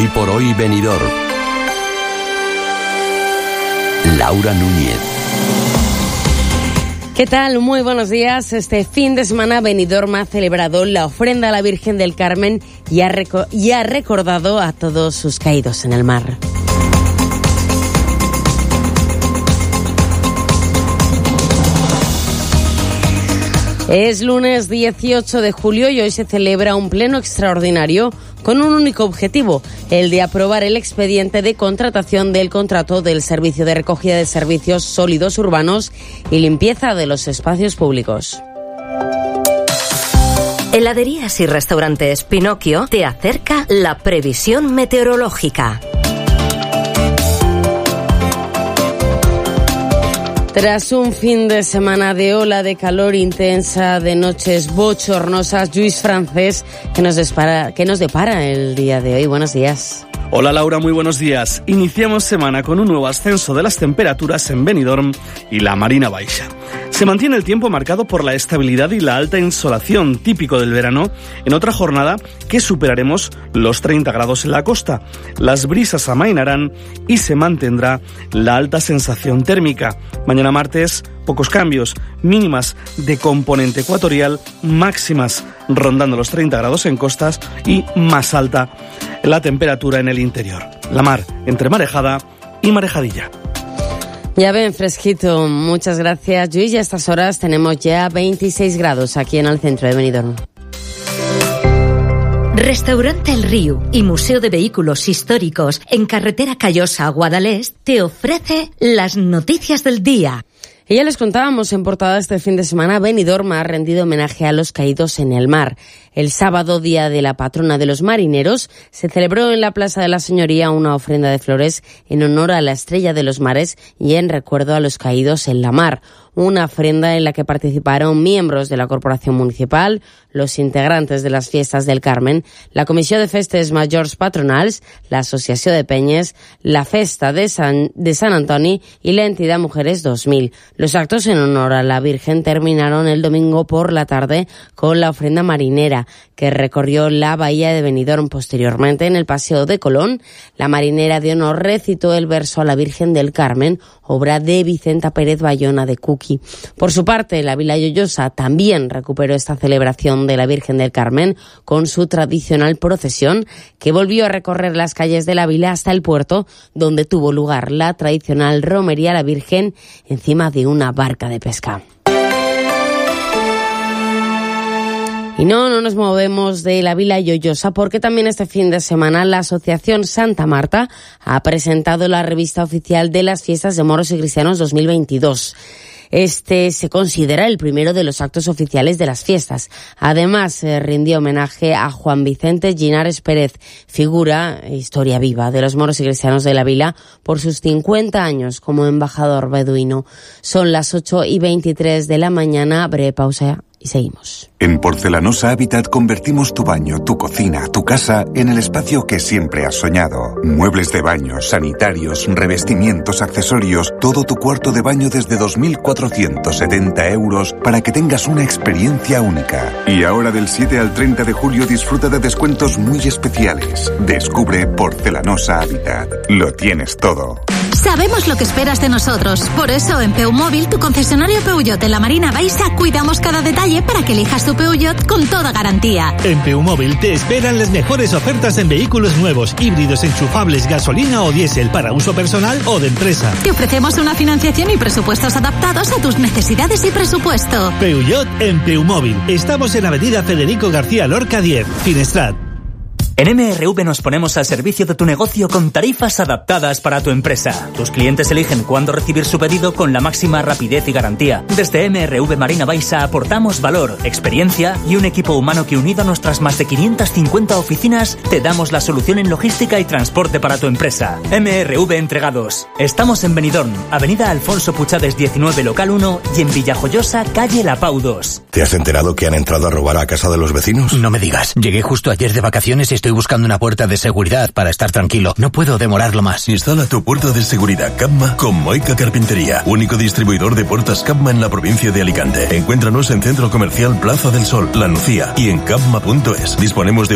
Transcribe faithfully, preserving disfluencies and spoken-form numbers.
Hoy por hoy Benidorm. Laura Núñez. ¿Qué tal? Muy buenos días. Este fin de semana Benidorm ha celebrado la ofrenda a la Virgen del Carmen y ha, reco- y ha recordado a todos sus caídos en el mar. Es lunes dieciocho de julio y hoy se celebra un pleno extraordinario con un único objetivo, el de aprobar el expediente de contratación del contrato del Servicio de Recogida de Servicios Sólidos Urbanos y Limpieza de los Espacios Públicos. Heladerías y restaurantes Pinocchio te acerca la previsión meteorológica. Tras un fin de semana de ola de calor intensa, de noches bochornosas, Lluís Francés, que nos, despara, que nos depara el día de hoy. Buenos días. Hola Laura, muy buenos días. Iniciamos semana con un nuevo ascenso de las temperaturas en Benidorm y la Marina Baixa. Se mantiene el tiempo marcado por la estabilidad y la alta insolación típico del verano, en otra jornada que superaremos los treinta grados en la costa. Las brisas amainarán y se mantendrá la alta sensación térmica. Mañana martes, pocos cambios, mínimas de componente ecuatorial, máximas rondando los treinta grados en costas y más alta la temperatura en el interior. La mar entre marejada y marejadilla. Ya ven, fresquito. Muchas gracias, Lluís. Y a estas horas tenemos ya veintiséis grados aquí en el centro de Benidorm. Restaurante El Río y Museo de Vehículos Históricos en Carretera Callosa a Guadalest te ofrece las noticias del día. Y ya les contábamos en portada este fin de semana, Benidorm ha rendido homenaje a los caídos en el mar. El sábado, día de la patrona de los marineros, se celebró en la Plaza de la Señoría una ofrenda de flores en honor a la estrella de los mares y en recuerdo a los caídos en la mar. Una ofrenda en la que participaron miembros de la Corporación Municipal, los integrantes de las Fiestas del Carmen, la Comissió de Festes Majors Patronals, la Asociació de Penyes, la Festa de San, de San Antoni y la entidad Mujeres dos mil. Los actos en honor a la Virgen terminaron el domingo por la tarde con la ofrenda marinera, que recorrió la bahía de Benidorm. Posteriormente, en el Paseo de Colón, la marinera de honor recitó el verso a la Virgen del Carmen, obra de Vicenta Pérez Bayona de Cuqui. Por su parte, la Vila Lloyosa también recuperó esta celebración de la Virgen del Carmen con su tradicional procesión, que volvió a recorrer las calles de la vila hasta el puerto, donde tuvo lugar la tradicional romería a la Virgen encima de una barca de pesca. Y no, no nos movemos de la Vila Lloyosa porque también este fin de semana la Asociación Santa Marta ha presentado la revista oficial de las Fiestas de Moros y Cristianos dos mil veintidós. Este se considera el primero de los actos oficiales de las fiestas. Además, se rindió homenaje a Juan Vicente Ginares Pérez, figura, historia viva de los moros y cristianos de la vila, por sus cincuenta años como embajador beduino. Son las ocho y veintitrés de la mañana, breve pausa y seguimos. En Porcelanosa Habitat convertimos tu baño, tu cocina, tu casa en el espacio que siempre has soñado. Muebles de baño, sanitarios, revestimientos, accesorios, todo tu cuarto de baño desde dos mil cuatrocientos setenta euros para que tengas una experiencia única. Y ahora del siete al treinta de julio disfruta de descuentos muy especiales. Descubre Porcelanosa Habitat. Lo tienes todo. Sabemos lo que esperas de nosotros. Por eso en Peumóvil, tu concesionario Peugeot en la Marina Baixa, cuidamos cada detalle para que elijas tu Peugeot con toda garantía. En Peumóvil te esperan las mejores ofertas en vehículos nuevos, híbridos, enchufables, gasolina o diésel para uso personal o de empresa. Te ofrecemos una financiación y presupuestos adaptados a tus necesidades y presupuesto. Peugeot en Peumóvil. Estamos en Avenida Federico García Lorca diez, Finestrat. En M R V nos ponemos al servicio de tu negocio con tarifas adaptadas para tu empresa. Tus clientes eligen cuándo recibir su pedido con la máxima rapidez y garantía. Desde M R V Marina Baixa aportamos valor, experiencia y un equipo humano que, unido a nuestras más de quinientas cincuenta oficinas, te damos la solución en logística y transporte para tu empresa. M R V Entregados. Estamos en Benidorm, Avenida Alfonso Puchades diecinueve, local uno, y en Villajoyosa, calle La Pau dos. ¿Te has enterado que han entrado a robar a casa de los vecinos? No me digas. Llegué justo ayer de vacaciones y estoy buscando una puerta de seguridad para estar tranquilo. No puedo demorarlo más. Instala tu puerta de seguridad Capma con Moica Carpintería, único distribuidor de puertas Capma en la provincia de Alicante. Encuéntranos en Centro Comercial Plaza del Sol, La Nucía y en capma punto es. Disponemos de